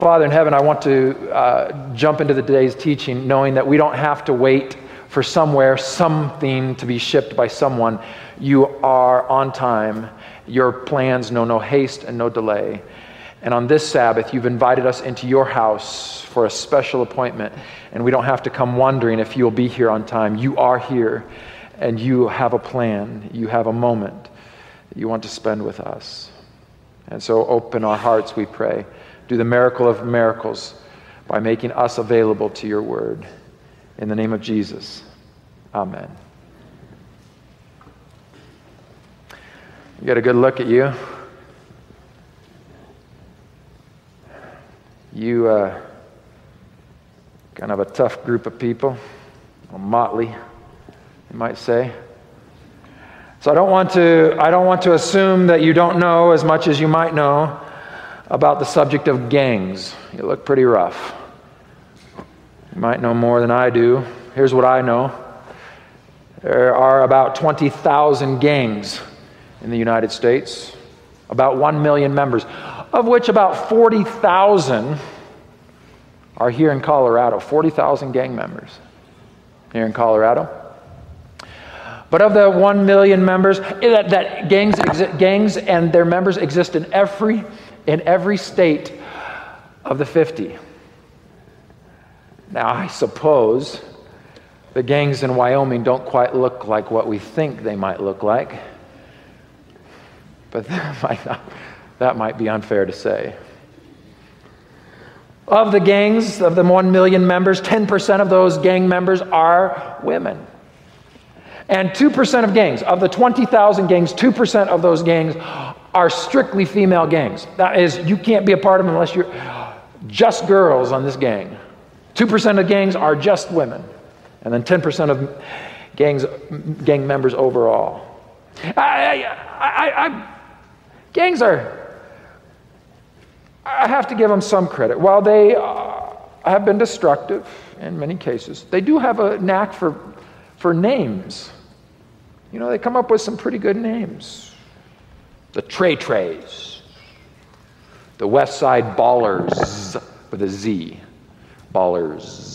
Father in heaven, I want to jump into today's teaching knowing that we don't have to wait for something to be shipped by someone. You are on time. Your plans know no haste and no delay. And on this Sabbath, you've invited us into your house for a special appointment, and we don't have to come wondering if you'll be here on time. You are here, and you have a plan. You have a moment that you want to spend with us. And so open our hearts, we pray. Do the miracle of miracles by making us available to your word. In the name of Jesus, amen. Get a good look at you. You kind of a tough group of people, a motley, you might say. So I don't want to assume that you don't know as much as you might know about the subject of gangs. You look pretty rough. You might know more than I do. Here's what I know. There are about 20,000 gangs in the United States, about 1 million members, of which about 40,000 are here in Colorado. 40,000 gang members here in Colorado. But of the 1 million members, that gangs and their members exist in every state of the 50. Now, I suppose the gangs in Wyoming don't quite look like what we think they might look like. But that might be unfair to say. Of the gangs, of the 1 million members, 10% of those gang members are women. And 2% of gangs, of the 20,000 gangs, 2% of those gangs are strictly female gangs. That is, you can't be a part of them unless you're just girls on this gang. 2% of gangs are just women. And then 10% of gang members overall. Gangs are, I have to give them some credit. While they have been destructive in many cases, they do have a knack for names. You know, they come up with some pretty good names. The Trey Trays, the West Side Ballers with a Z, Ballers.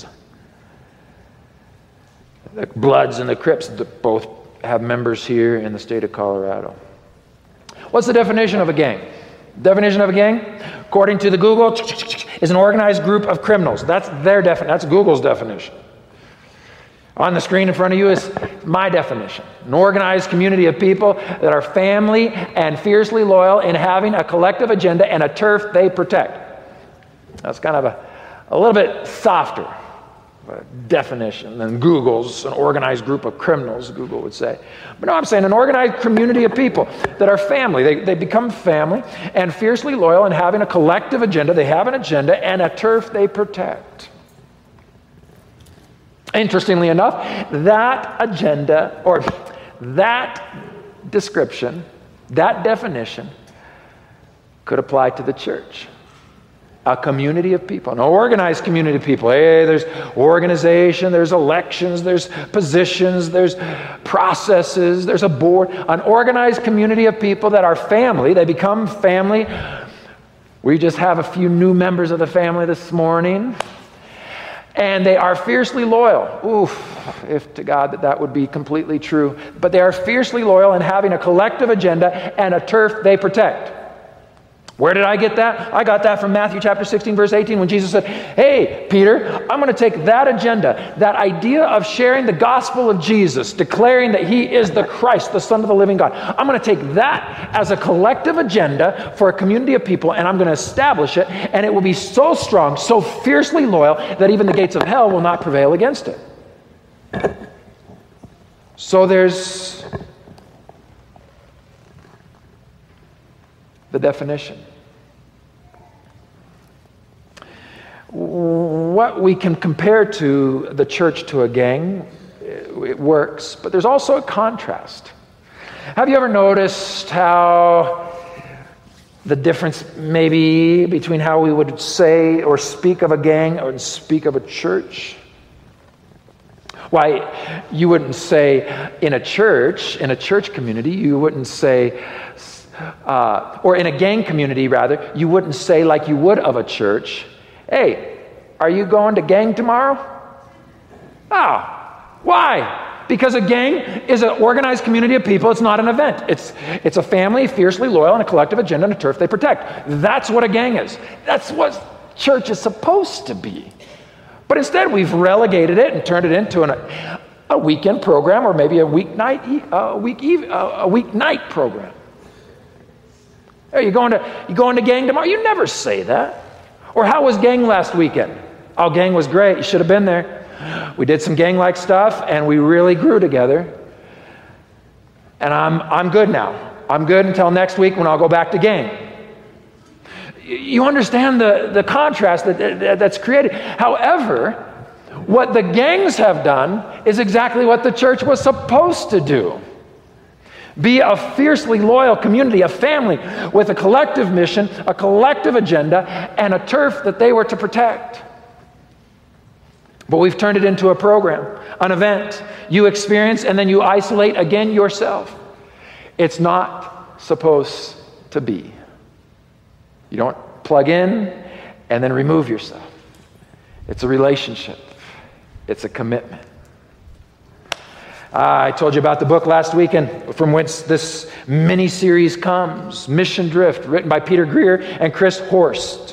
The Bloods and the Crips both have members here in the state of Colorado. What's the definition of a gang? Definition of a gang, according to the Google, is an organized group of criminals. That's their definition. That's Google's definition. On the screen in front of you is my definition. An organized community of people that are family and fiercely loyal in having a collective agenda and a turf they protect. That's kind of a little bit softer definition than Google's, an organized group of criminals, Google would say. But no, I'm saying an organized community of people that are family. They become family and fiercely loyal in having a collective agenda. They have an agenda and a turf they protect. Interestingly enough, that agenda, or that description, that definition, could apply to the church. A community of people, an organized community of people. Hey, there's organization, there's elections, there's positions, there's processes, there's a board. An organized community of people that are family. They become family. We just have a few new members of the family this morning. And they are fiercely loyal. Oof, if to God that would be completely true. But they are fiercely loyal in having a collective agenda and a turf they protect. Where did I get that? I got that from Matthew chapter 16, verse 18, when Jesus said, hey, Peter, I'm going to take that agenda, that idea of sharing the gospel of Jesus, declaring that he is the Christ, the Son of the living God. I'm going to take that as a collective agenda for a community of people, and I'm going to establish it, and it will be so strong, so fiercely loyal, that even the gates of hell will not prevail against it. So there's the definition. What we can compare to the church to a gang, it works, but there's also a contrast. Have you ever noticed how the difference maybe between how we would say or speak of a gang or speak of a church? Why, you wouldn't say in a church community, you wouldn't say, or in a gang community rather, you wouldn't say like you would of a church, Hey, are you going to gang tomorrow? Ah, why? Because a gang is an organized community of people. It's not an event. It's a family, fiercely loyal, and a collective agenda and a turf they protect. That's what a gang is. That's what church is supposed to be. But instead, we've relegated it and turned it into a weekend program, or maybe a weeknight program. Hey, you going to gang tomorrow? You never say that. Or how was gang last weekend? Oh, gang was great. You should have been there. We did some gang-like stuff, and we really grew together. And I'm good now. I'm good until next week when I'll go back to gang. You understand the contrast that's created. However, what the gangs have done is exactly what the church was supposed to do. Be a fiercely loyal community, a family with a collective mission, a collective agenda, and a turf that they were to protect. But we've turned it into a program, an event. You experience and then you isolate again yourself. It's not supposed to be. You don't plug in and then remove yourself. It's a relationship. It's a commitment. I told you about the book last weekend from whence this mini-series comes, Mission Drift, written by Peter Greer and Chris Horst.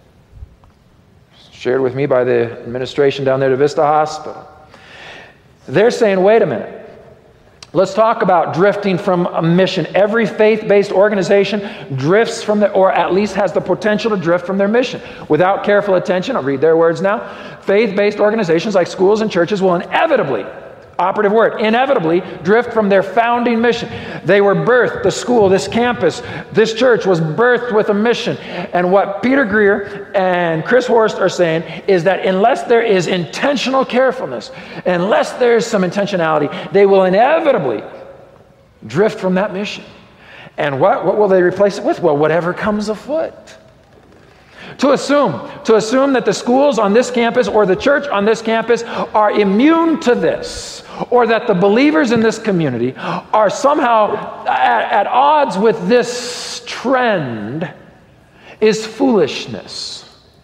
Shared with me by the administration down there at Vista Hospital. They're saying, wait a minute. Let's talk about drifting from a mission. Every faith-based organization drifts from or at least has the potential to drift from their mission. Without careful attention, I'll read their words now, faith-based organizations like schools and churches will inevitably, operative word, inevitably drift from their founding mission. They were birthed, the school, this campus, this church was birthed with a mission. And what Peter Greer and Chris Horst are saying is that unless there is intentional carefulness, unless there's some intentionality, they will inevitably drift from that mission. And what will they replace it with? Well, whatever comes afoot. To assume that the schools on this campus or the church on this campus are immune to this, or that the believers in this community are somehow at odds with this trend, is foolishness.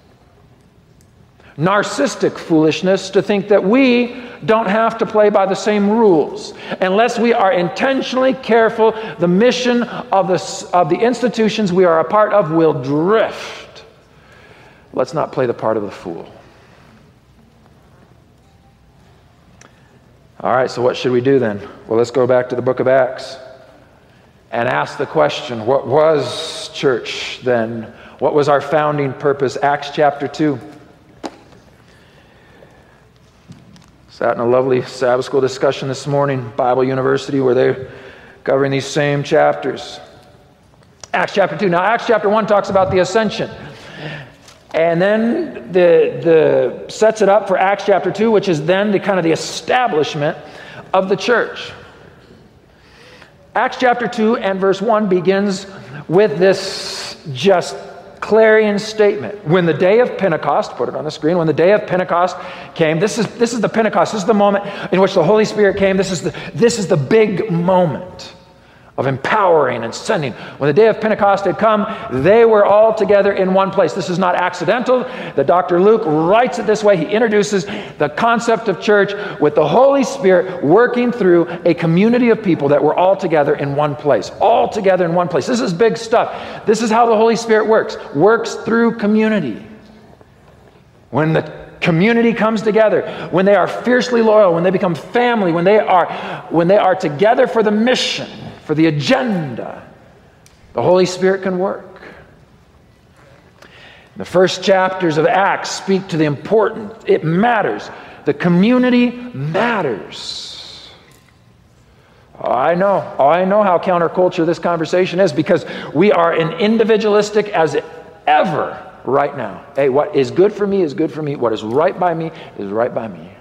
Narcissistic foolishness to think that we don't have to play by the same rules. Unless we are intentionally careful, the mission of the institutions we are a part of will drift. Let's not play the part of the fool. All right, so what should we do then? Well, let's go back to the book of Acts and ask the question, what was church then? What was our founding purpose? Acts chapter 2. Sat in a lovely Sabbath school discussion this morning, Bible University, where they're covering these same chapters. Acts chapter 2. Now, Acts chapter 1 talks about the ascension. And then the sets it up for Acts chapter 2, which is then the kind of the establishment of the church. Acts chapter 2 and verse 1 begins with this just clarion statement. When the day of Pentecost, put it on the screen, when the day of Pentecost came, this is the Pentecost, this is the moment in which the Holy Spirit came, this is the big moment of empowering and sending. When the day of Pentecost had come, they were all together in one place. This is not accidental. That Dr. Luke writes it this way. He introduces the concept of church with the Holy Spirit working through a community of people that were all together in one place. All together in one place. This is big stuff. This is how the Holy Spirit works through community. When the community comes together, when they are fiercely loyal, when they become family, when they are together for the mission, for the agenda, the Holy Spirit can work. The first chapters of Acts speak to the important. It matters. The community matters. I know how counterculture this conversation is, because we are as individualistic as ever right now. Hey, what is good for me is good for me. What is right by me is right by me.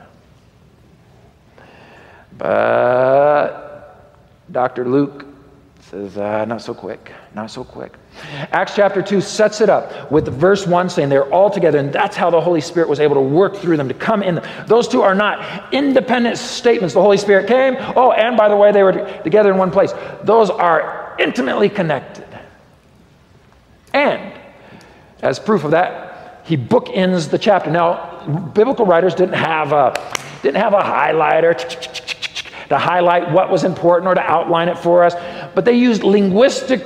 But Dr. Luke says, not so quick, not so quick. Acts chapter 2 sets it up with verse 1 saying they're all together, and that's how the Holy Spirit was able to work through them, to come in them. Those two are not independent statements. The Holy Spirit came, and by the way, they were together in one place. Those are intimately connected. And as proof of that, he bookends the chapter. Now, biblical writers didn't have a highlighter to highlight what was important or to outline it for us, but they used linguistic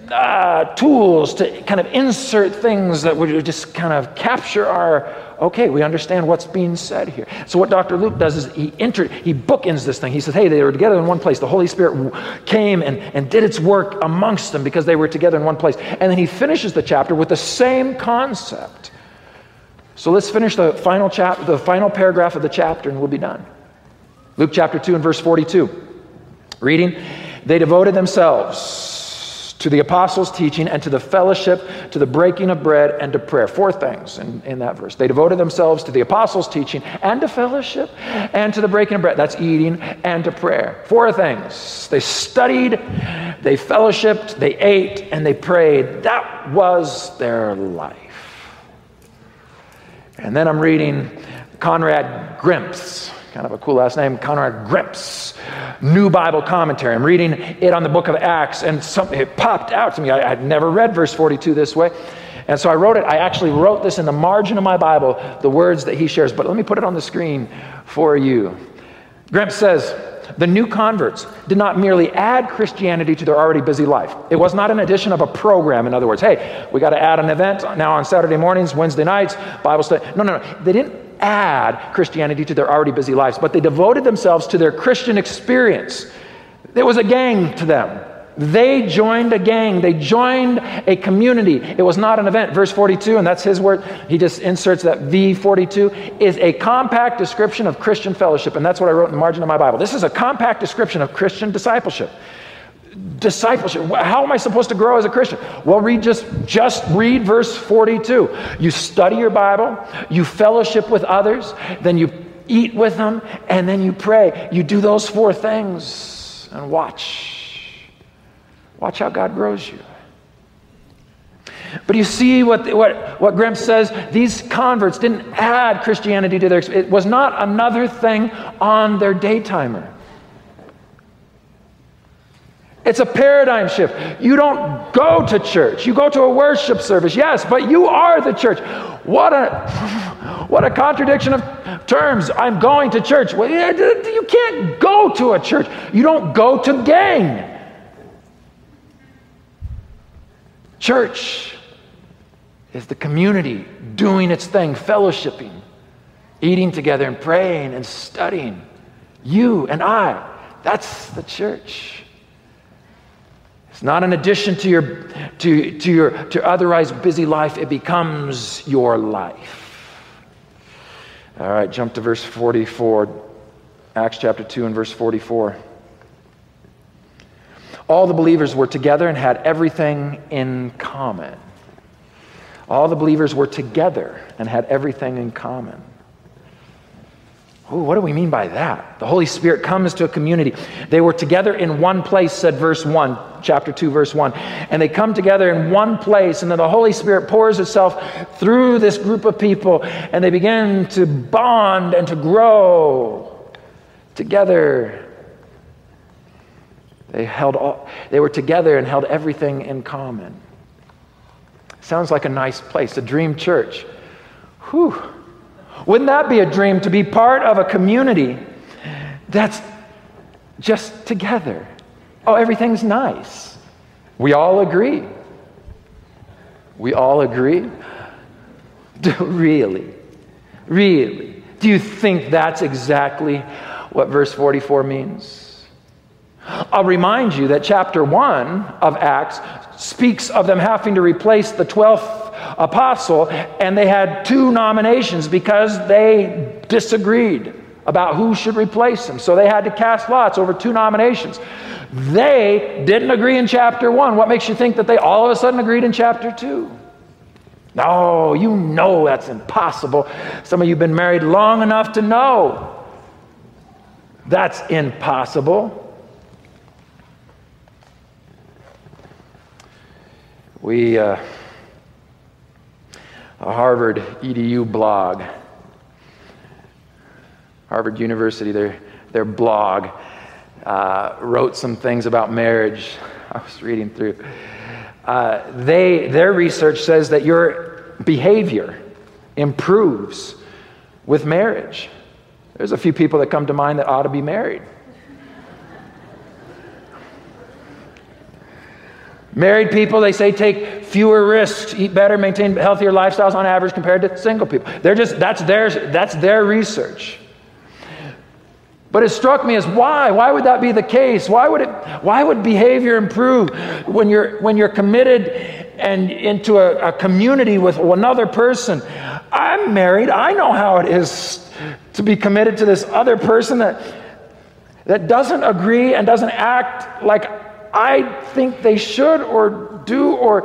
tools to kind of insert things that would just kind of capture we understand what's being said here. So what Dr. Luke does is he bookends this thing. He says, hey, they were together in one place. The Holy Spirit came and did its work amongst them because they were together in one place. And then he finishes the chapter with the same concept. So let's finish the final paragraph of the chapter and we'll be done. Luke chapter 2 and verse 42. Reading, they devoted themselves to the apostles' teaching and to the fellowship, to the breaking of bread and to prayer. 4 things in that verse. They devoted themselves to the apostles' teaching and to fellowship and to the breaking of bread. That's eating, and to prayer. 4 things. They studied, they fellowshipped, they ate, and they prayed. That was their life. And then I'm reading Conrad Grimps, kind of a cool last name, Conrad Grimps, New Bible Commentary. I'm reading it on the book of Acts, and it popped out to me. I'd never read verse 42 this way. And so I wrote it. I actually wrote this in the margin of my Bible, the words that he shares. But let me put it on the screen for you. Grimps says, the new converts did not merely add Christianity to their already busy life. It was not an addition of a program. In other words, hey, we got to add an event now on Saturday mornings, Wednesday nights, Bible study. No. They didn't add Christianity to their already busy lives, but they devoted themselves to their Christian experience. There was a gang to them. They joined a gang. They joined a community. It was not an event. Verse 42, and that's his word. He just inserts that V42, is a compact description of Christian fellowship. And that's what I wrote in the margin of my Bible. This is a compact description of Christian discipleship. Discipleship. How am I supposed to grow as a Christian? Well, just read verse 42. You study your Bible, you fellowship with others, then you eat with them, and then you pray. You do those 4 things and watch how God grows you. But you see what Grimps says, these converts didn't add Christianity to their experience. It was not another thing on their daytimer. It's a paradigm shift. You don't go to church. You go to a worship service, yes, but you are the church. What a contradiction of terms. I'm going to church. Well, you can't go to a church. You don't go to gang. Church is the community doing its thing, fellowshipping, eating together and praying and studying. You and I, that's the church. It's not an addition to your otherwise busy life. It becomes your life. All right, jump to verse 44. Acts chapter 2 and verse 44. All the believers were together and had everything in common. All the believers were together and had everything in common. Ooh, what do we mean by that? The Holy Spirit comes to a community. They were together in one place, said verse 1, chapter 2, verse 1. And they come together in one place, and then the Holy Spirit pours itself through this group of people, and they begin to bond and to grow together. They were together and held everything in common. Sounds like a nice place, a dream church. Whew. Wouldn't that be a dream, to be part of a community that's just together? Oh, everything's nice. We all agree. We all agree? Really? Really? Do you think that's exactly what verse 44 means? I'll remind you that chapter 1 of Acts speaks of them having to replace the 12th apostle, and they had 2 nominations because they disagreed about who should replace him. So they had to cast lots over 2 nominations. They didn't agree in chapter 1. What makes you think that they all of a sudden agreed in chapter 2? No, you know that's impossible. Some of you have been married long enough to know that's impossible. A Harvard EDU blog, Harvard University, their blog wrote some things about marriage. I was reading through. Their research says that your behavior improves with marriage. There's a few people that come to mind that ought to be married. Married people, they say, take fewer risks, eat better, maintain healthier lifestyles on average compared to single people. That's their research. But it struck me as why? Why would that be the case? Why would behavior improve when you're committed and into a community with another person? I'm married. I know how it is to be committed to this other person that doesn't agree and doesn't act like I think they should or do, or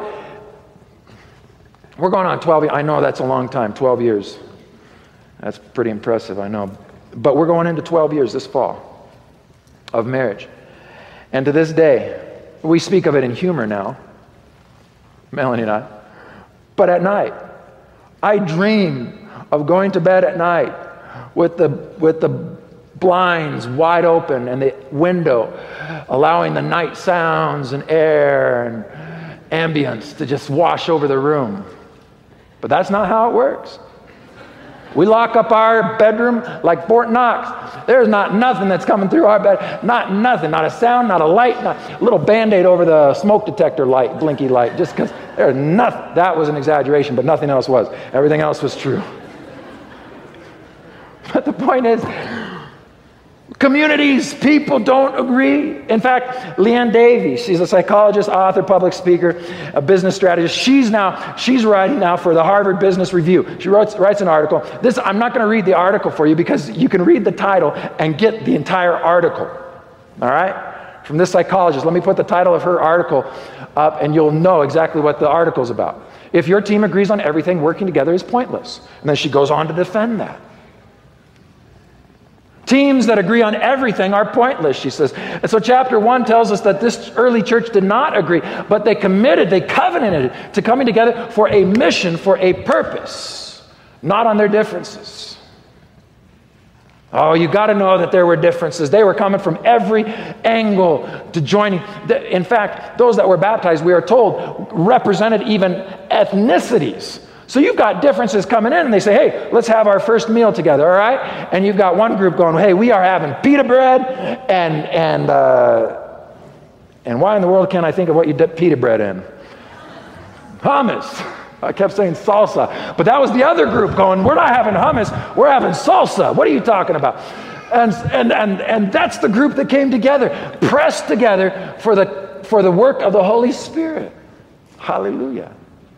we're going on 12 years. I know that's a long time, 12 years. That's pretty impressive, I know. But we're going into 12 years this fall of marriage. And to this day, we speak of it in humor now, Melanie and I. But at night, I dream of going to bed at night with the blinds wide open and the window allowing the night sounds and air and ambience to just wash over the room. But that's not how it works. We lock up our bedroom like Fort Knox. There's not nothing that's coming through our bed. Not nothing. Not a sound, not a light, not a little Band-Aid over the smoke detector light, blinky light, just because there's nothing. That was an exaggeration, but nothing else was. Everything else was true. But the point is, communities, people don't agree. In fact, Leanne Davies, she's a psychologist, author, public speaker, a business strategist. She's writing now for the Harvard Business Review. She writes an article. I'm not going to read the article for you because you can read the title and get the entire article. All right? From this psychologist. Let me put the title of her article up and you'll know exactly what the article's about. If your team agrees on everything, working together is pointless. And then she goes on to defend that. Teams that agree on everything are pointless, she says. And so chapter 1 tells us that this early church did not agree, but they covenanted to coming together for a mission, for a purpose, not on their differences. Oh, you got to know that there were differences. They were coming from every angle to joining. In fact, those that were baptized, we are told, represented even ethnicities. So you've got differences coming in and they say, hey, let's have our first meal together, all right? And you've got one group going, hey, we are having pita bread and why in the world can't I think of what you dip pita bread in? Hummus. I kept saying salsa. But that was the other group going, we're not having hummus, we're having salsa. What are you talking about? And that's the group that came together, pressed together for the work of the Holy Spirit. Hallelujah.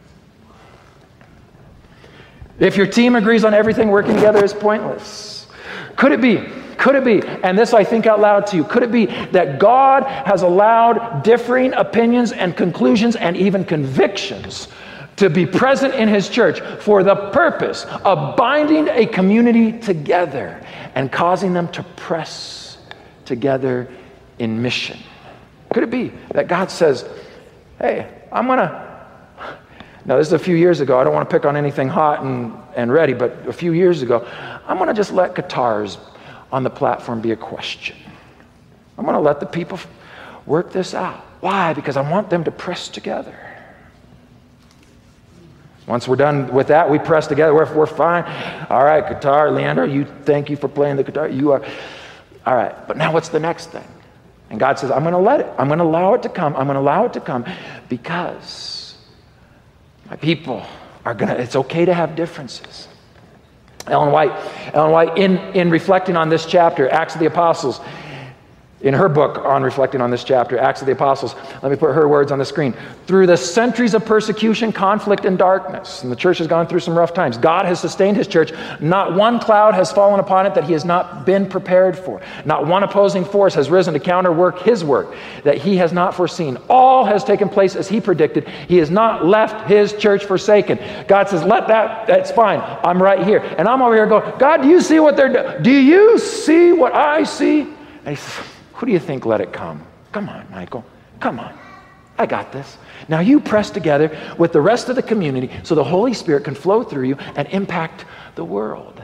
If your team agrees on everything, working together is pointless. Could it be, and this I think out loud to you, could it be that God has allowed differing opinions and conclusions and even convictions to be present in His church for the purpose of binding a community together and causing them to press together in mission? Could it be that God says, hey, now, this is a few years ago. I don't want to pick on anything hot and ready, but a few years ago, I'm going to just let guitars on the platform be a question. I'm going to let the people work this out. Why? Because I want them to press together. Once we're done with that, we press together. We're fine. All right, guitar, Leander, thank you for playing the guitar. You are. All right, but now what's the next thing? And God says, I'm going to let it. I'm going to allow it to come. I'm going to allow it to come because my people it's okay to have differences. Ellen White, in reflecting on this chapter, Acts of the Apostles, in her book on reflecting on this chapter, Acts of the Apostles, let me put her words on the screen. Through the centuries of persecution, conflict, and darkness, and the church has gone through some rough times, God has sustained His church. Not one cloud has fallen upon it that He has not been prepared for. Not one opposing force has risen to counterwork His work that He has not foreseen. All has taken place as He predicted. He has not left His church forsaken. God says, that's fine. I'm right here. And I'm over here going, God, do you see what they're doing? Do you see what I see? And He says, who do you think let it come? Come on, Michael. Come on. I got this. Now you press together with the rest of the community so the Holy Spirit can flow through you and impact the world.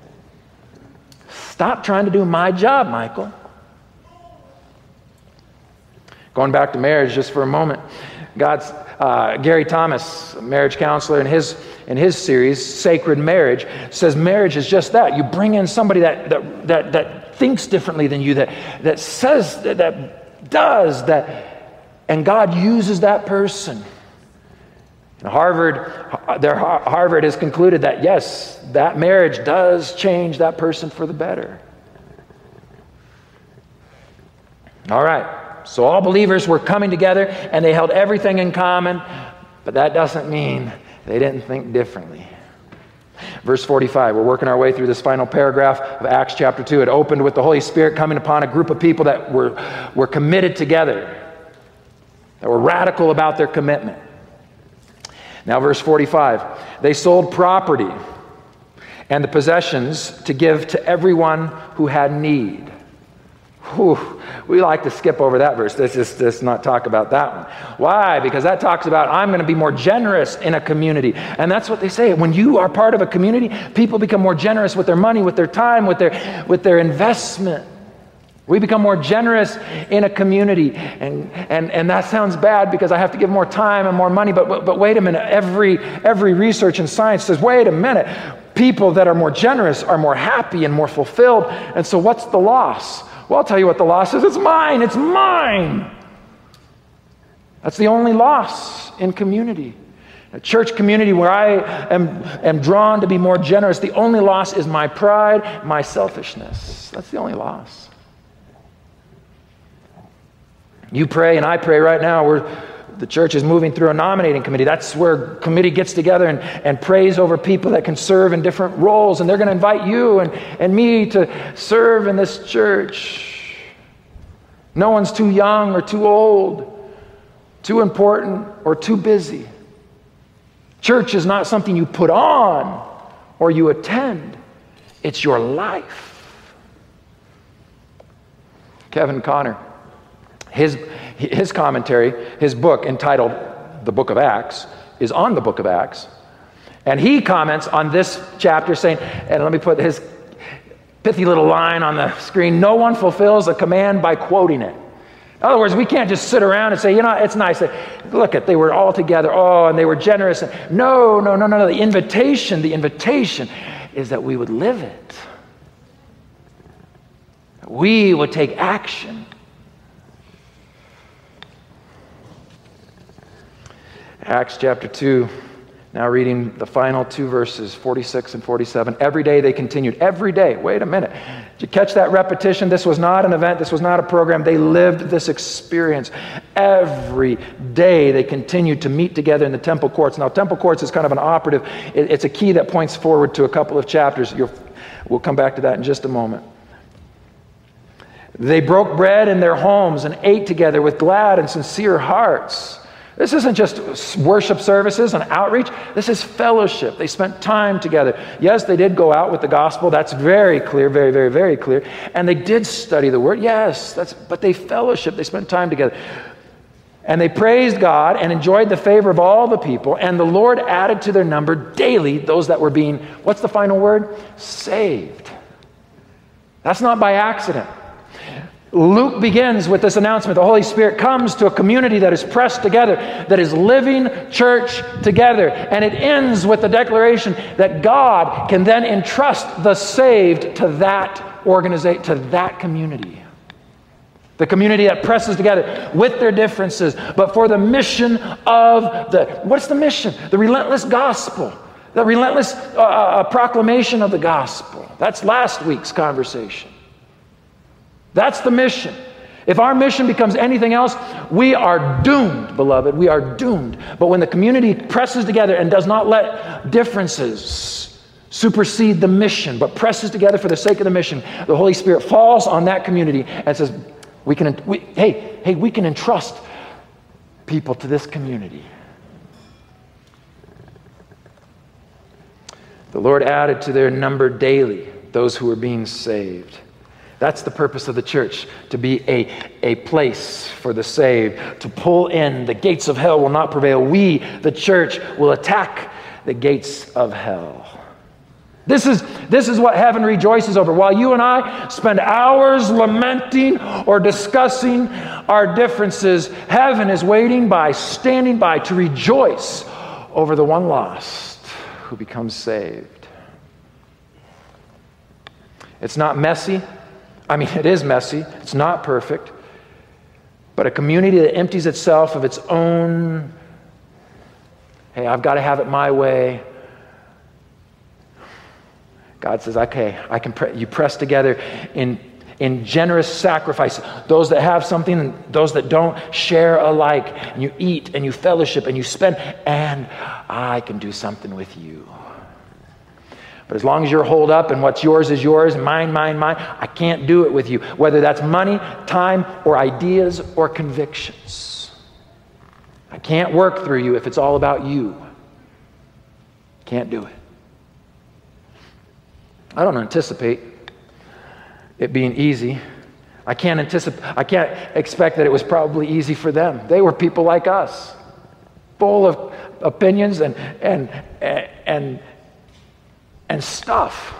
Stop trying to do my job, Michael. Going back to marriage just for a moment. Gary Thomas, a marriage counselor, in his in his series, Sacred Marriage, says marriage is just that. You bring in somebody that thinks differently than you, that says, that does, and God uses that person. And Harvard has concluded that, yes, that marriage does change that person for the better. All right, so all believers were coming together and they held everything in common, but that doesn't mean they didn't think differently. Verse 45, we're working our way through this final paragraph of Acts chapter 2. It opened with the Holy Spirit coming upon a group of people that were committed together, that were radical about their commitment. Now verse 45, they sold property and the possessions to give to everyone who had need. Whew, we like to skip over that verse. Let's not talk about that one. Why? Because that talks about I'm going to be more generous in a community. And that's what they say. When you are part of a community, people become more generous with their money, with their time, with their investment. We become more generous in a community. And that sounds bad because I have to give more time and more money. But wait a minute. Every research and science says, wait a minute. People that are more generous are more happy and more fulfilled. And so what's the loss? Well, I'll tell you what the loss is. It's mine. It's mine. That's the only loss in community. A church community where I am drawn to be more generous, the only loss is my pride, my selfishness. That's the only loss. You pray and I pray right now. The church is moving through a nominating committee. That's where committee gets together and prays over people that can serve in different roles. And they're going to invite you and me to serve in this church. No one's too young or too old, too important or too busy. Church is not something you put on or you attend. It's your life. Kevin Conner, his commentary, his book entitled The Book of Acts, is on the Book of Acts. And he comments on this chapter saying, and let me put his pithy little line on the screen, no one fulfills a command by quoting it. In other words, we can't just sit around and say, it's nice. Look, they were all together. Oh, and they were generous. No. The invitation is that we would live it. We would take action. Acts chapter 2, now reading the final two verses, 46 and 47. Every day they continued. Every day. Wait a minute. Did you catch that repetition? This was not an event. This was not a program. They lived this experience. Every day they continued to meet together in the temple courts. Now, temple courts is kind of an operative. It's a key that points forward to a couple of chapters. We'll come back to that in just a moment. They broke bread in their homes and ate together with glad and sincere hearts. This isn't just worship services and outreach. This is fellowship. They spent time together. Yes, they did go out with the gospel. That's very clear, very, very, very clear. And they did study the word. Yes, but they fellowship. They spent time together. And they praised God and enjoyed the favor of all the people. And the Lord added to their number daily those that were being, what's the final word? Saved. That's not by accident. Luke begins with this announcement. The Holy Spirit comes to a community that is pressed together, that is living church together. And it ends with the declaration that God can then entrust the saved to that organization, to that community. The community that presses together with their differences, but for the mission of what's the mission? The relentless gospel. The relentless proclamation of the gospel. That's last week's conversation. That's the mission. If our mission becomes anything else, we are doomed, beloved. We are doomed. But when the community presses together and does not let differences supersede the mission, but presses together for the sake of the mission, the Holy Spirit falls on that community and says, we can entrust people to this community. The Lord added to their number daily those who were being saved. That's the purpose of the church, to be a place for the saved, to pull in. The gates of hell will not prevail. We, the church, will attack the gates of hell. This is what heaven rejoices over. While you and I spend hours lamenting or discussing our differences, heaven is standing by to rejoice over the one lost. who becomes saved. It's not messy. I mean, it is messy. It's not perfect. But a community that empties itself of its own, hey, I've got to have it my way. God says, okay, you press together in generous sacrifice. Those that have something and those that don't share alike. And you eat and you fellowship and you spend, and I can do something with you. But as long as you're holed up and what's yours is yours, mine, I can't do it with you. Whether that's money, time, or ideas, or convictions. I can't work through you if it's all about you. Can't do it. I don't anticipate it being easy. I can't expect that it was probably easy for them. They were people like us, full of opinions and stuff.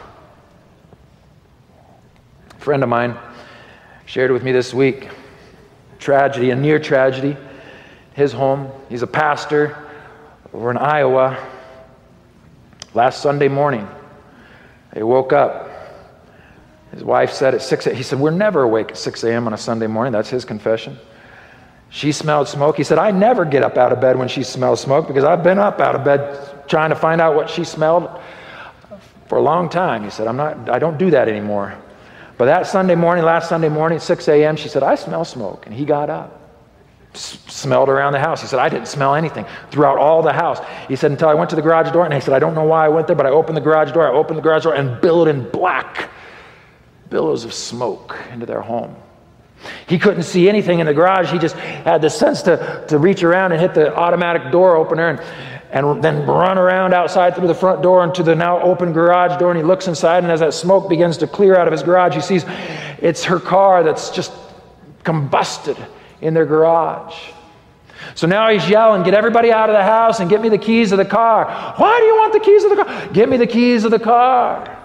A friend of mine shared with me this week, tragedy, a near tragedy, his home. He's a pastor over in Iowa. Last Sunday morning, they woke up. His wife said at 6 a.m., he said, we're never awake at 6 a.m. on a Sunday morning. That's his confession. She smelled smoke. He said, I never get up out of bed when she smells smoke because I've been up out of bed trying to find out what she smelled for a long time. He said, I don't do that anymore. But that Sunday morning, last Sunday morning, 6 a.m., she said, I smell smoke. And he got up, smelled around the house. He said, I didn't smell anything throughout all the house. He said, until I went to the garage door, and he said, I don't know why I went there, but I opened the garage door, and billowed in black billows of smoke into their home. He couldn't see anything in the garage. He just had the sense to reach around and hit the automatic door opener and then run around outside through the front door into the now open garage door, and he looks inside, and as that smoke begins to clear out of his garage, he sees it's her car that's just combusted in their garage. So now he's yelling, get everybody out of the house and get me the keys of the car. Why do you want the keys of the car? Get me the keys of the car.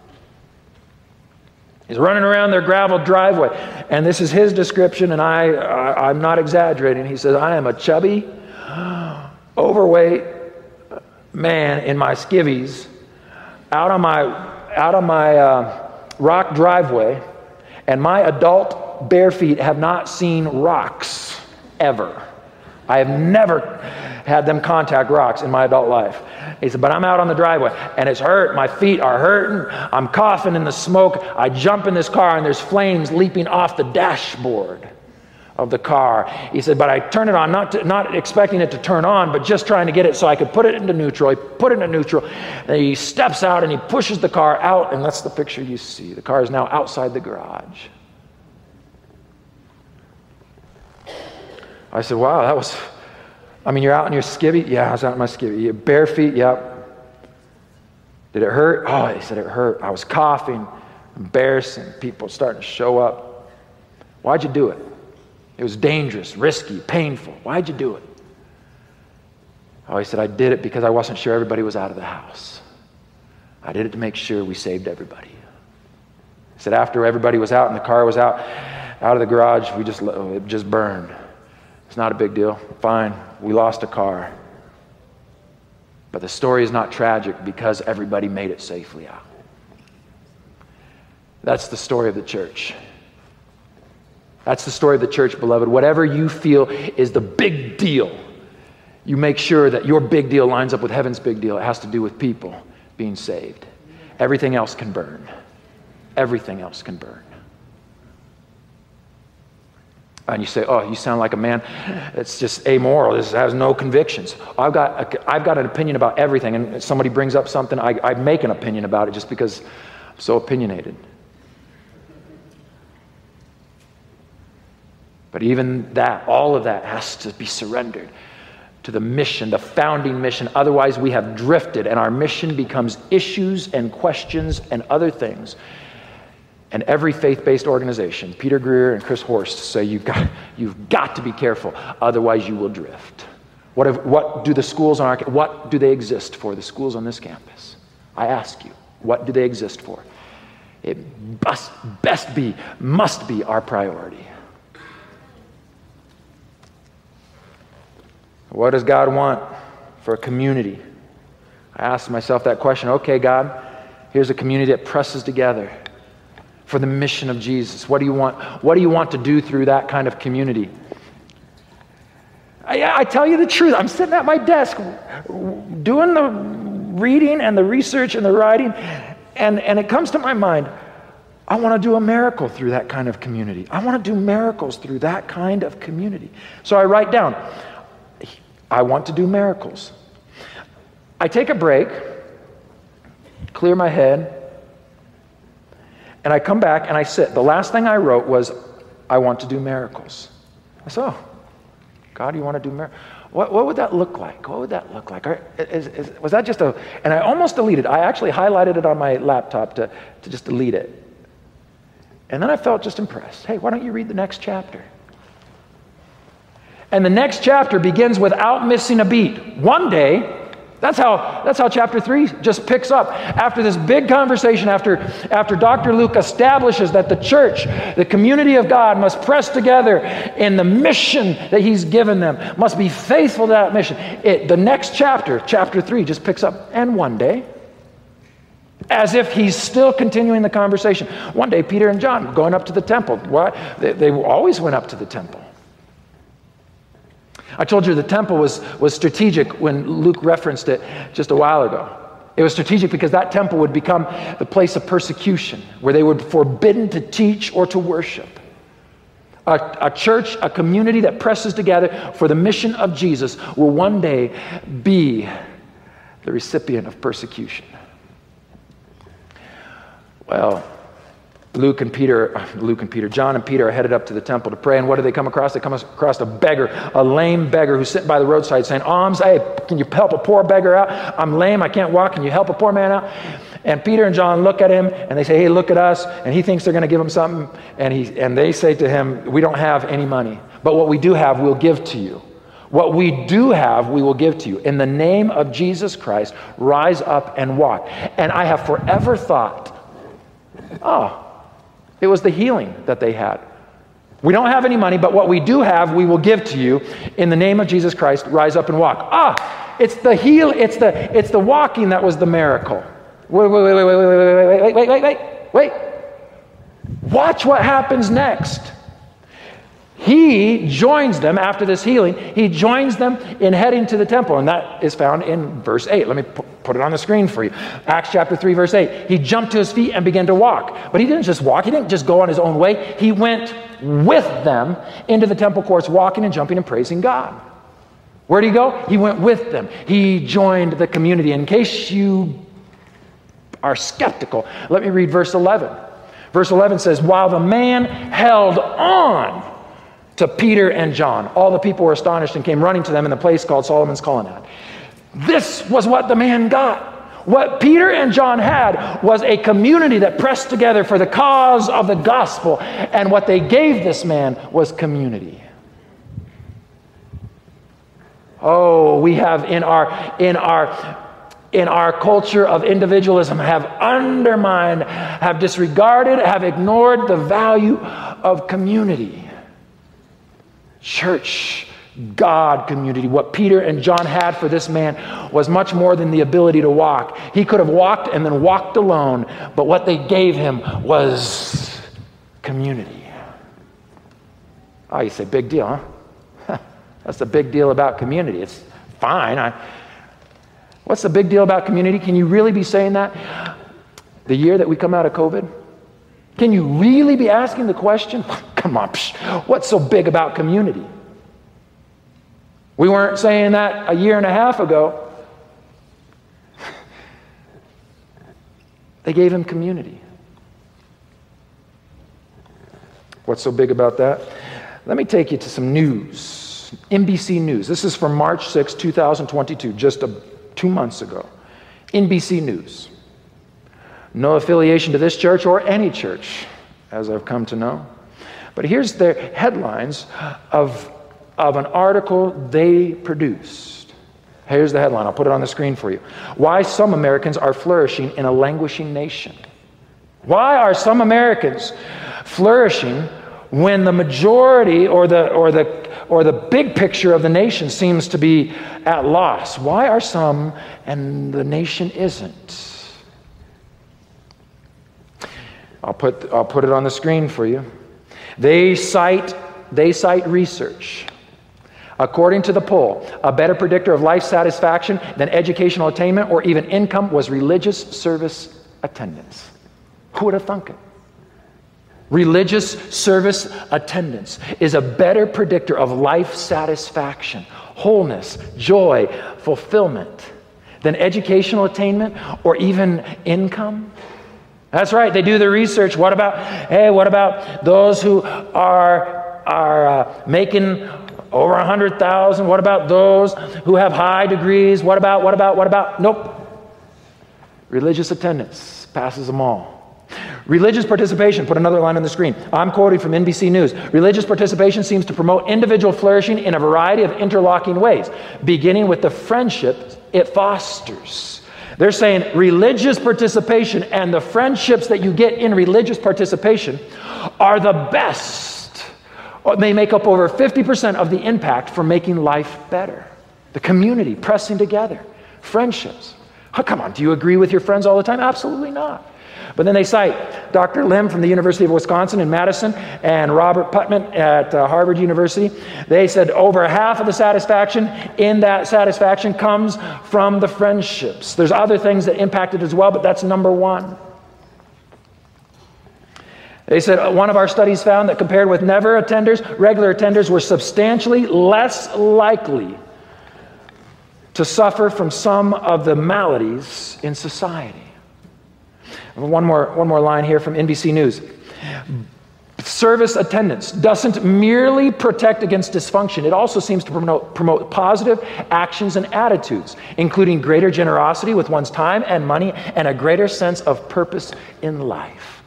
He's running around their gravel driveway. And this is his description, and I'm not exaggerating. He says, I am a chubby, overweight man in my skivvies out on my rock driveway, and my adult bare feet have not seen rocks ever. I have never had them contact rocks in my adult life. He said, but I'm out on the driveway and it's hurt. My feet are hurting. I'm coughing in the smoke. I jump in this car and there's flames leaping off the dashboard of the car. He said, but I turn it on, not expecting it to turn on, but just trying to get it so I could put it into neutral. He put it into neutral. And he steps out and he pushes the car out, and that's the picture you see. The car is now outside the garage. I said, wow, you're out in your skivvy? Yeah, I was out in my skivvy. Your bare feet? Yep. Did it hurt? Oh, he said it hurt. I was coughing, embarrassing. People starting to show up. Why'd you do it? It was dangerous, risky, painful. Why'd you do it? Oh, he said, I did it because I wasn't sure everybody was out of the house. I did it to make sure we saved everybody. He said, after everybody was out and the car was out of the garage, it just burned. It's not a big deal. Fine. We lost a car. But the story is not tragic because everybody made it safely out. That's the story of the church. That's the story of the church, beloved. Whatever you feel is the big deal, you make sure that your big deal lines up with heaven's big deal. It has to do with people being saved. Everything else can burn. Everything else can burn. And you say, oh, you sound like a man that's just amoral. This has no convictions. I've got an opinion about everything. And if somebody brings up something, I make an opinion about it just because I'm so opinionated. But even that, all of that has to be surrendered to the mission, the founding mission. Otherwise, we have drifted and our mission becomes issues and questions and other things. And every faith-based organization, Peter Greer and Chris Horst say you've got to be careful, otherwise you will drift. What do the schools on what do they exist for, the schools on this campus? I ask you, what do they exist for? It must be our priority. What does God want for a community I asked myself that question. Okay, God, here's a community that presses together for the mission of Jesus. What do you want? What do you want to do through that kind of community? I tell you the truth. I'm sitting at my desk doing the reading and the research and the writing, and it comes to my mind, I want to do a miracle through that kind of community. I want to do miracles through that kind of community. So I write down, I want to do miracles. I take a break, clear my head, and I come back and I sit. The last thing I wrote was, I want to do miracles. I said, oh, God, you want to do miracles? What would that look like? What would that look like? Was that just a... And I almost deleted it. I actually highlighted it on my laptop to just delete it. And then I felt just impressed. Hey, why don't you read the next chapter? And the next chapter begins without missing a beat. One day, that's how chapter 3 just picks up. After this big conversation, after Dr. Luke establishes that the church, the community of God, must press together in the mission that he's given them, must be faithful to that mission. The next chapter, chapter 3, just picks up, and one day, as if he's still continuing the conversation. One day, Peter and John were going up to the temple. Why? They always went up to the temple. I told you the temple was strategic when Luke referenced it just a while ago. It was strategic because that temple would become the place of persecution, where they were forbidden to teach or to worship. A church, a community that presses together for the mission of Jesus will one day be the recipient of persecution. Well, John and Peter are headed up to the temple to pray, and what do they come across? They come across a beggar, a lame beggar who's sitting by the roadside saying, alms, hey, can you help a poor beggar out? I'm lame, I can't walk, can you help a poor man out? And Peter and John look at him, and they say, hey, look at us, and he thinks they're going to give him something, and they say to him, we don't have any money, but what we do have, we'll give to you. What we do have, we will give to you. In the name of Jesus Christ, rise up and walk. And I have forever thought, it was the healing that they had. We don't have any money, but what we do have, we will give to you. In the name of Jesus Christ, rise up and walk. It's the it's the walking that was the miracle. Wait. Watch what happens next. He joins them after this healing. He joins them in heading to the temple, and that is found in verse 8. Let me put it on the screen for you. Acts chapter 3, verse 8. He jumped to his feet and began to walk. But he didn't just walk. He didn't just go on his own way. He went with them into the temple courts, walking and jumping and praising God. Where did he go? He went with them. He joined the community. In case you are skeptical, let me read verse 11. Verse 11 says, while the man held on to Peter and John, all the people were astonished and came running to them in the place called Solomon's Colonnade. This was what the man got. What Peter and John had was a community that pressed together for the cause of the gospel, and what they gave this man was community. Oh, we have in our culture of individualism have undermined, have disregarded, have ignored the value of community. Church, God community. What Peter and John had for this man was much more than the ability to walk. He could have walked and then walked alone, but what they gave him was community. Oh, you say, big deal, huh? That's the big deal about community. It's fine. What's the big deal about community? Can you really be saying that the year that we come out of COVID? Can you really be asking the question? Come on, what's so big about community? We weren't saying that a year and a half ago. They gave him community. What's so big about that? Let me take you to some news. NBC News. This is from March 6, 2022, just 2 months ago. NBC News. No affiliation to this church or any church, as I've come to know. But here's the headlines of an article they produced. Here's the headline. I'll put it on the screen for you. Why some Americans are flourishing in a languishing nation. Why are some Americans flourishing when the majority or or the big picture of the nation seems to be at loss. Why are some and the nation isn't? I'll put it on the screen for you. They cite research. According to the poll, a better predictor of life satisfaction than educational attainment or even income was religious service attendance. Who would have thunk it? Religious service attendance is a better predictor of life satisfaction, wholeness, joy, fulfillment than educational attainment or even income. That's right, they do the research. What about those who are making over 100,000? What about those who have high degrees? What about? Nope. Religious attendance passes them all. Religious participation, put another line on the screen. I'm quoting from NBC News. Religious participation seems to promote individual flourishing in a variety of interlocking ways, beginning with the friendships it fosters. They're saying religious participation and the friendships that you get in religious participation are the best. They make up over 50% of the impact for making life better. The community pressing together, friendships. Oh, come on, do you agree with your friends all the time? Absolutely not. But then they cite Dr. Lim from the University of Wisconsin in Madison and Robert Putnam at Harvard University. They said over half of the satisfaction in that satisfaction comes from the friendships. There's other things that impact it as well, but that's number one. They said one of our studies found that compared with never attenders, regular attenders were substantially less likely to suffer from some of the maladies in society. One more line here from NBC News. Service attendance doesn't merely protect against dysfunction. It also seems to promote positive actions and attitudes, including greater generosity with one's time and money and a greater sense of purpose in life.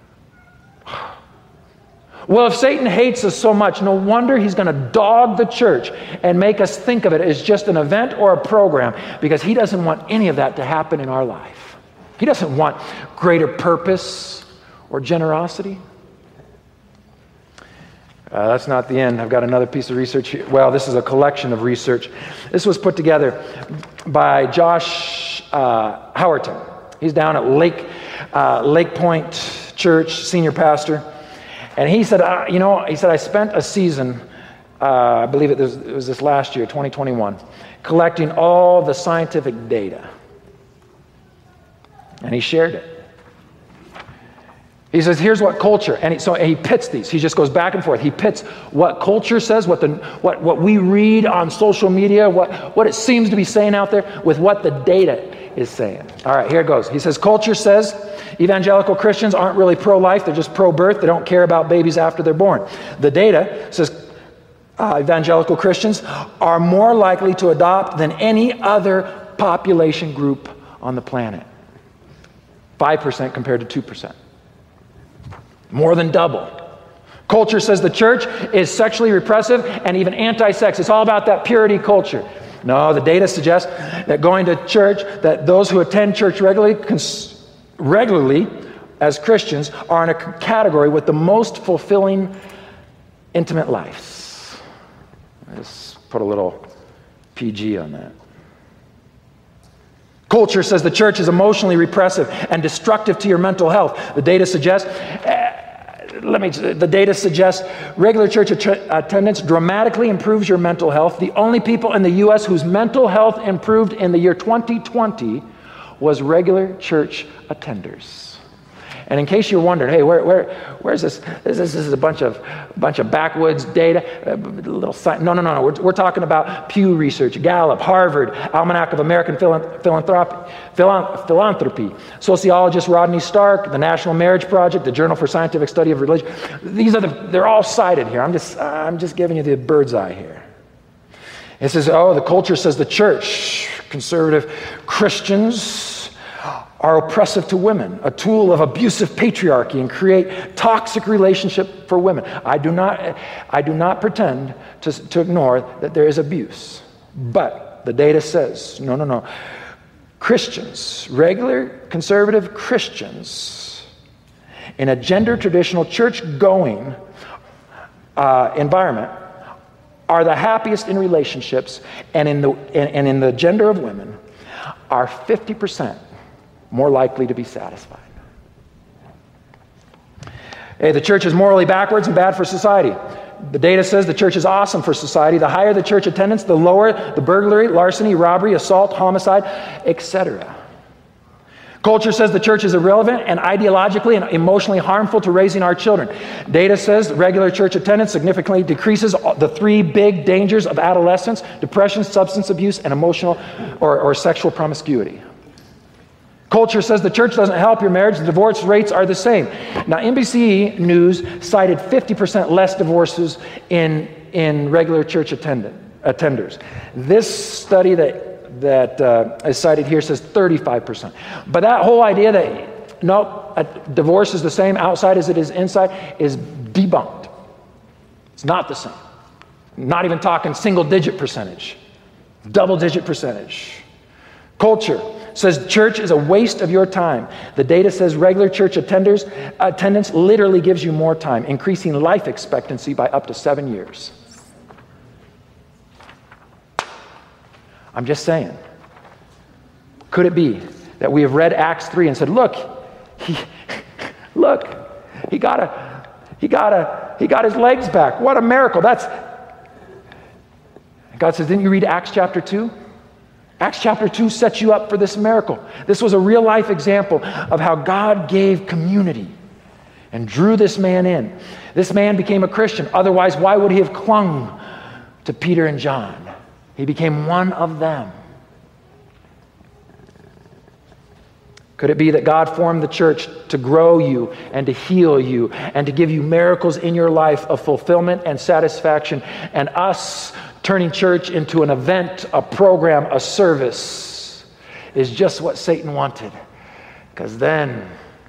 Well, if Satan hates us so much, no wonder he's going to dog the church and make us think of it as just an event or a program, because he doesn't want any of that to happen in our life. He doesn't want greater purpose or generosity. That's not the end. I've got another piece of research here. Well, this is a collection of research. This was put together by Josh Howerton. He's down at Lake Point Church, senior pastor. And he said, I spent a season, I believe it was this last year, 2021, collecting all the scientific data. And he shared it. He says, here's what culture, and he pits these. He just goes back and forth. He pits what culture says, what we read on social media, what it seems to be saying out there with what the data is saying. All right, here it goes. He says, culture says evangelical Christians aren't really pro-life, they're just pro-birth. They don't care about babies after they're born. The data says evangelical Christians are more likely to adopt than any other population group on the planet. 5% compared to 2%. More than double. Culture says the church is sexually repressive and even anti-sex. It's all about that purity culture. No, the data suggests that going to church, that those who attend church regularly as Christians are in a category with the most fulfilling intimate lives. Let's put a little PG on that. Culture says the church is emotionally repressive and destructive to your mental health. The data suggests regular church attendance dramatically improves your mental health. The only people in the U.S. whose mental health improved in the year 2020 was regular church attenders. And in case you're wondering, hey, where's this? This is a bunch of backwoods data. No. We're talking about Pew Research, Gallup, Harvard, Almanac of American Philanthropy, sociologist Rodney Stark, the National Marriage Project, the Journal for Scientific Study of Religion. They're all cited here. I'm just giving you the bird's eye here. It says, the culture says the church, conservative Christians, are oppressive to women, a tool of abusive patriarchy, and create toxic relationship for women. I do not pretend to ignore that there is abuse, but the data says, no. Christians, regular conservative Christians, in a gender traditional church-going environment, are the happiest in relationships and in the gender of women are 50% more likely to be satisfied. Hey, the church is morally backwards and bad for society. The data says the church is awesome for society. The higher the church attendance, the lower the burglary, larceny, robbery, assault, homicide, etc. Culture says the church is irrelevant and ideologically and emotionally harmful to raising our children. Data says regular church attendance significantly decreases the three big dangers of adolescence: depression, substance abuse, and emotional or sexual promiscuity. Culture says the church doesn't help your marriage. The divorce rates are the same. Now, NBC News cited 50% less divorces in regular church attenders. This study that is cited here says 35%. But that whole idea that, no, a divorce is the same outside as it is inside is debunked. It's not the same. Not even talking single-digit percentage. Double-digit percentage. Culture says church is a waste of your time. The data says regular church attendance literally gives you more time, increasing life expectancy by up to 7 years. I'm just saying, could it be that we have read Acts 3 and said, look, he got his legs back. What a miracle. God says, didn't you read Acts chapter 2? Acts chapter 2 sets you up for this miracle. This was a real life example of how God gave community and drew this man in. This man became a Christian. Otherwise, why would he have clung to Peter and John? He became one of them. Could it be that God formed the church to grow you and to heal you and to give you miracles in your life of fulfillment and satisfaction, and us turning church into an event, a program, a service is just what Satan wanted? Because then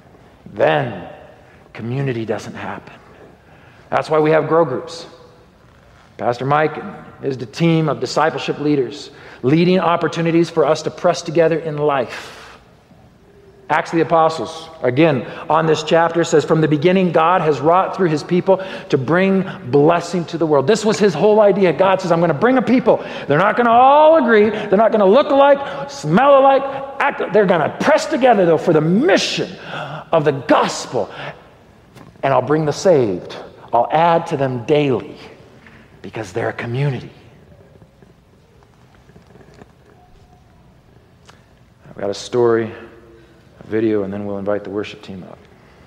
community doesn't happen. That's why we have grow groups. Pastor Mike and his team of discipleship leaders leading opportunities for us to press together in life. Acts of the Apostles, again, on this chapter says, from the beginning, God has wrought through his people to bring blessing to the world. This was his whole idea. God says, I'm going to bring a people. They're not going to all agree. They're not going to look alike, smell alike, act. They're going to press together, though, for the mission of the gospel. And I'll bring the saved. I'll add to them daily because they're a community. I've got a story, video, and then we'll invite the worship team up.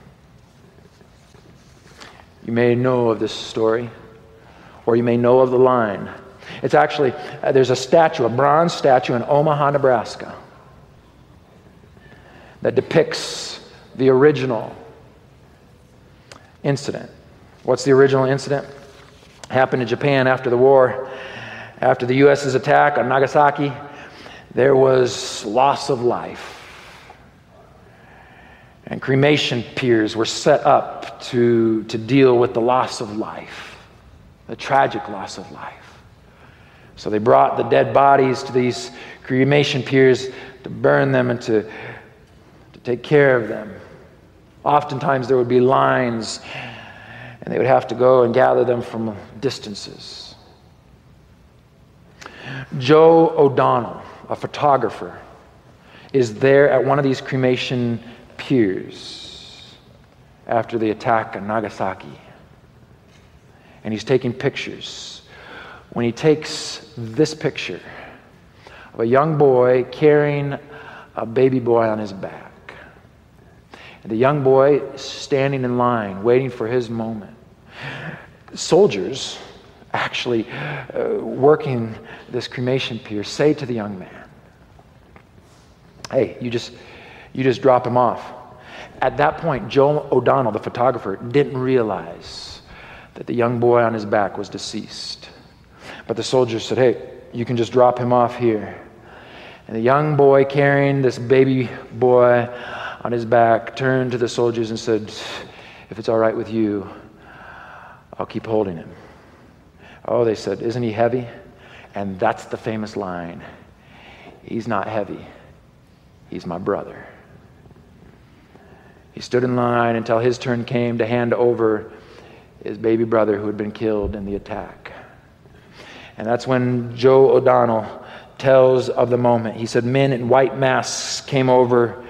You may know of this story, or you may know of the line. It's actually, there's a statue, a bronze statue in Omaha, Nebraska, that depicts the original incident. What's the original incident? Happened in Japan after the war. After the U.S.'s attack on Nagasaki, there was loss of life. And cremation piers were set up to deal with the loss of life, the tragic loss of life. So they brought the dead bodies to these cremation piers to burn them and to take care of them. Oftentimes there would be lines, and they would have to go and gather them from distances. Joe O'Donnell, a photographer, is there at one of these cremation piers after the attack on Nagasaki. And he's taking pictures. When he takes this picture of a young boy carrying a baby boy on his back, and the young boy is standing in line waiting for his moment. Soldiers actually working this cremation pier say to the young man, hey, you just drop him off. At that point, Joe O'Donnell, the photographer, didn't realize that the young boy on his back was deceased. But the soldiers said, hey, you can just drop him off here. And the young boy carrying this baby boy on his back turned to the soldiers and said, if it's all right with you, I'll keep holding him. Oh, they said, isn't he heavy? And that's the famous line. He's not heavy. He's my brother. He stood in line until his turn came to hand over his baby brother who had been killed in the attack. And that's when Joe O'Donnell tells of the moment. He said, men in white masks came over,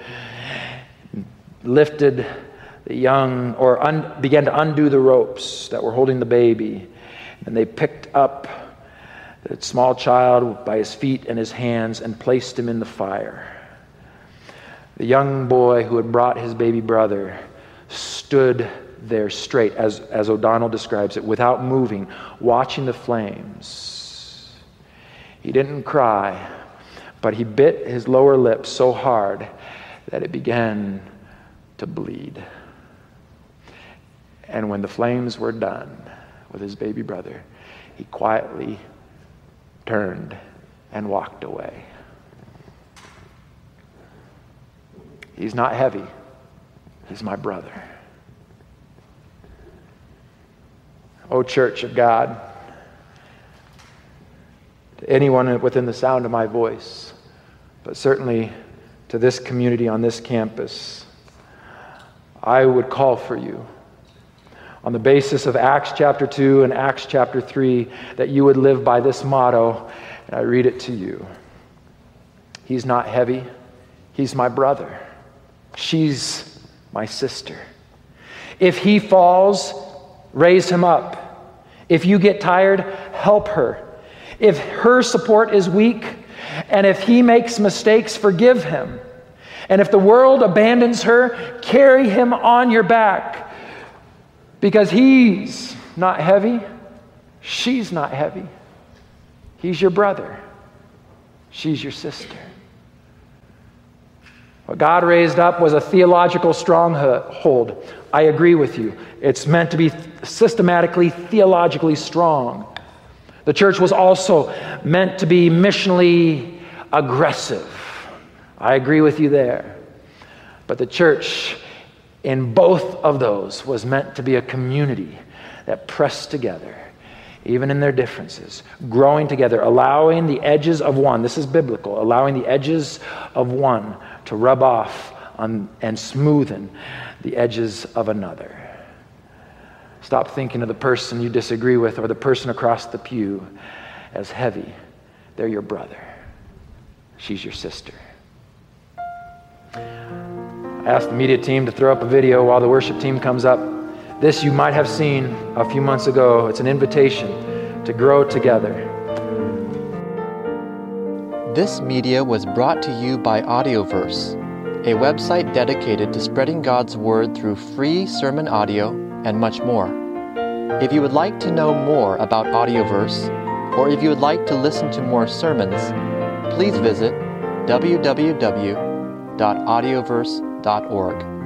lifted the young, or began to undo the ropes that were holding the baby. And they picked up the small child by his feet and his hands and placed him in the fire. The young boy who had brought his baby brother stood there straight, as O'Donnell describes it, without moving, watching the flames. He didn't cry, but he bit his lower lip so hard that it began to bleed. And when the flames were done with his baby brother, he quietly turned and walked away. He's not heavy. He's my brother. Oh, church of God, to anyone within the sound of my voice, but certainly to this community on this campus, I would call for you on the basis of Acts chapter 2 and Acts chapter 3 that you would live by this motto, and I read it to you. He's not heavy. He's my brother. She's my sister. If he falls, raise him up. If you get tired, help her. If her support is weak, and if he makes mistakes, forgive him. And if the world abandons her, carry him on your back. Because he's not heavy, she's not heavy. He's your brother. She's your sister. What God raised up was a theological stronghold. I agree with you. It's meant to be systematically, theologically strong. The church was also meant to be missionally aggressive. I agree with you there. But the church, in both of those, was meant to be a community that pressed together, even in their differences, growing together, allowing the edges of one, this is biblical, allowing the edges of one to rub off on and smoothen the edges of another. Stop thinking of the person you disagree with or the person across the pew as heavy. They're your brother. She's your sister. I asked the media team to throw up a video while the worship team comes up. This you might have seen a few months ago. It's an invitation to grow together. This media was brought to you by Audioverse, a website dedicated to spreading God's Word through free sermon audio and much more. If you would like to know more about Audioverse, or if you would like to listen to more sermons, please visit www.audioverse.org.